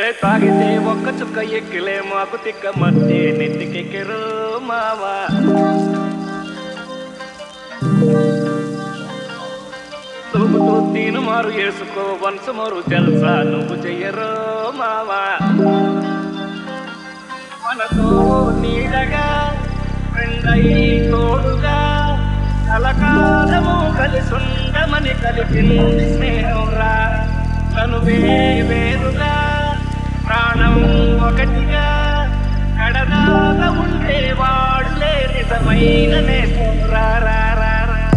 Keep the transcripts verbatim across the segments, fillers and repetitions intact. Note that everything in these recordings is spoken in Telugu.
తాగితే ఒక్క చుక్క ఎక్కిలే మాకు తిక్క మధ్య నెత్తికెక్కిరు మావా తూగుతూ తీను మారు వేసుకో వన్స్ మరు తెలుసా నువ్వు చెయ్యరు మావా మనతో నీడగా ఫ్రెండయి తోడుగా కలకాలము కలిసుండమని కలిపింది స్నేహంరా తను వేరుగా ప్రాణం ఒకటిగా కడదాగా ఉండేవాడు లే నిజమైన నేసం రా రా రా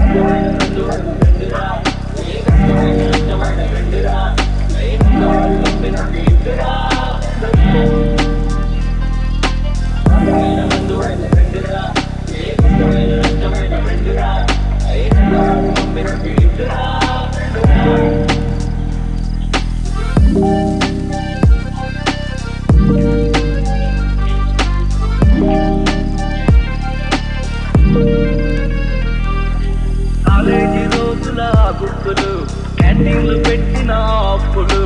కాలేజీ రోజుల గుర్తులు క్యాంటీన్లు పెట్టిన అప్పులు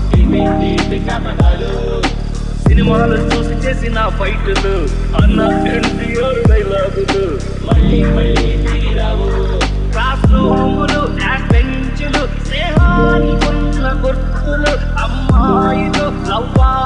సినిమాలు చూసి చేసిన ఫైట్లు అన్న ఎన్టీఆర్ డైలాగులు మళ్ళీ మళ్ళీ తీరావు క్లాస్ రూములు బెంచులు స్నేహానికి ఉన్న గుర్తులు అమ్మాయిలు లవ్వా